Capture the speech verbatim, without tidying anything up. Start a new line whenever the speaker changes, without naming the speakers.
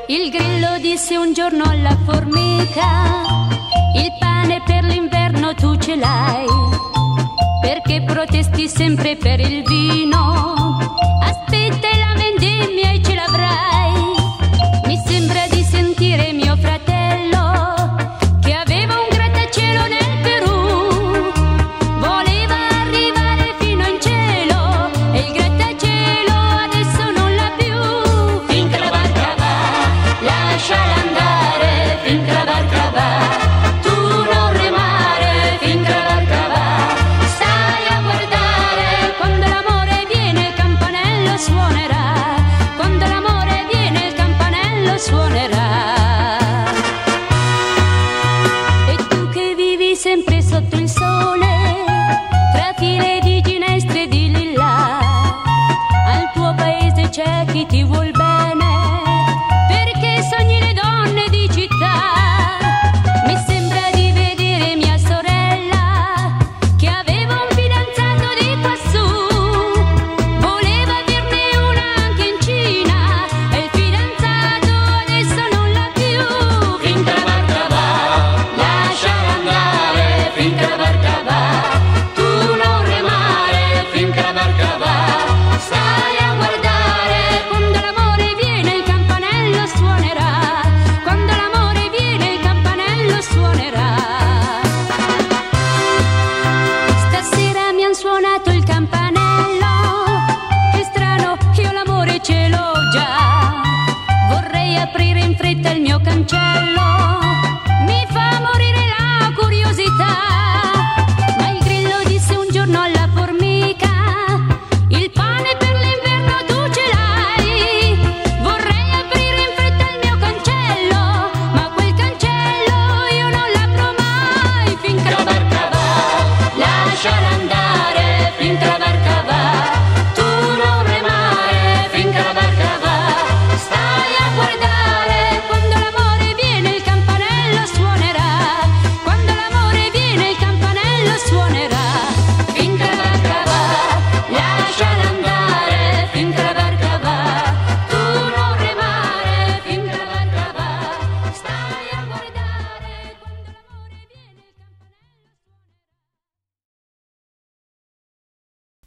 Il grillo disse un giorno alla formica: il pane per l'inverno tu ce l'hai, perché protesti sempre per il vino? Aspetta la vendemmia e ce l'avrai. Mi sembra di sentire mio fratello che aveva un grattacielo nel Perù, voleva arrivare fino in cielo e il grattacielo adesso non l'ha più. Finché la barca va, lasciala andare, finché la barca va, tu non remare, finché la barca va, stai a guardare, quando l'amore viene il campanello suonerà, quando l'amore viene il campanello suonerà. E tu che vivi sempre sotto il sole, tra file di ginestre di lilla, al tuo paese c'è chi ti vuole